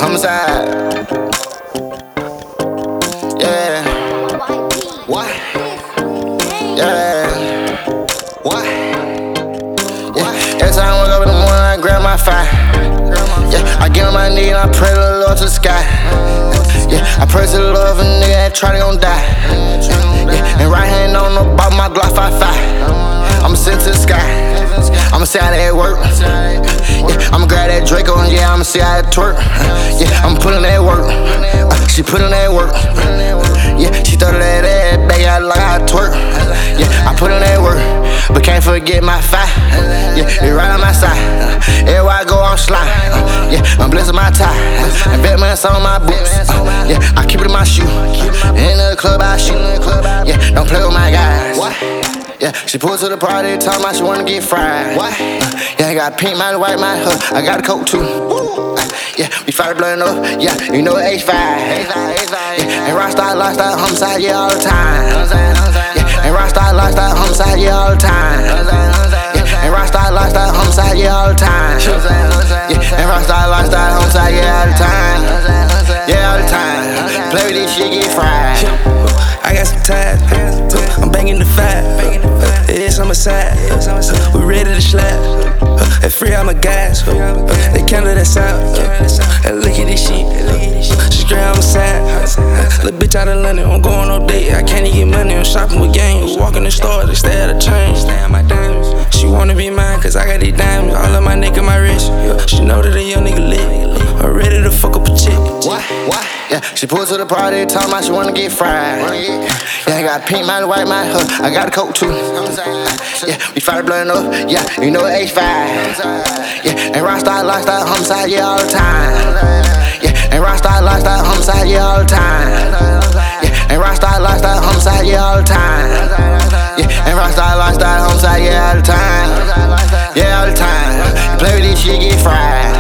Homicide. Yeah. What? Yeah. What? Yeah. Every time I wake up in the morning, I grab my fire. Yeah. I get on my knee and I pray to the Lord to the sky. Yeah. I pray to the Lord for a nigga that try to gon' die. Yeah. And right hand on the bottom of my Glock 5.5. I'ma send to the sky. I'ma see how that work. Yeah, I'ma grab that Draco and yeah, I'ma see how it twerk. Yeah, I'ma put in that work. She put in that work. Yeah, she throw that ass back out like I twerk. Yeah, I put in that work, but can't forget my fire. Yeah, it right on my side. Everywhere I go, I'm slime. Yeah, I'm blessing my tie. And bet man, some of my boots. Yeah, I keep it in my shoe. In the club, I shoot. Yeah, don't play with my guys. Yeah, she pulled to the party, talking about she wanna get fried. Yeah, I got pink, my white, my hood. I got a coat too. Yeah, we fight blowing up. Yeah, you know H5. Yeah, and rockstar, lifestyle, homicide, yeah, all the time. Yeah, and rockstar, lifestyle, homicide, yeah, all the time. Yeah, and rockstar, lifestyle, homicide, yeah, all the time. Yeah, and rockstar, lifestyle, homicide, yeah, all the time. Yeah, all the time. Play with this shit, get fried. I got some ties, I'm banging the five. It's on my side, we ready to slap. And free all my guys, they counted us out. And look at this shit, she straight on my side. Little bitch out of London, I'm going on date. I can't even get money, I'm shopping with gangs. Walk in the store, they stay at a chain. She wanna be mine, cause I got these diamonds. All of my nigga, my wrist. She know that a young nigga lit. I'm ready to fuck up a chick. Yeah, she pulled to the party, talking about she wanna get fried. Yeah, I got pink, my white, my hood. I got a coat too. Yeah, we fight blowing up. Yeah, you know H5. Yeah, and rockstar, lifestyle, homicide, yeah, all the time. Yeah, and rockstar, lifestyle, homicide, yeah, all the time. Yeah, and rockstar, lifestyle, homicide, yeah, all the time. Yeah, and rockstar, lifestyle, homicide, yeah, all the time. Yeah, all the time. You play with this shit, get fried.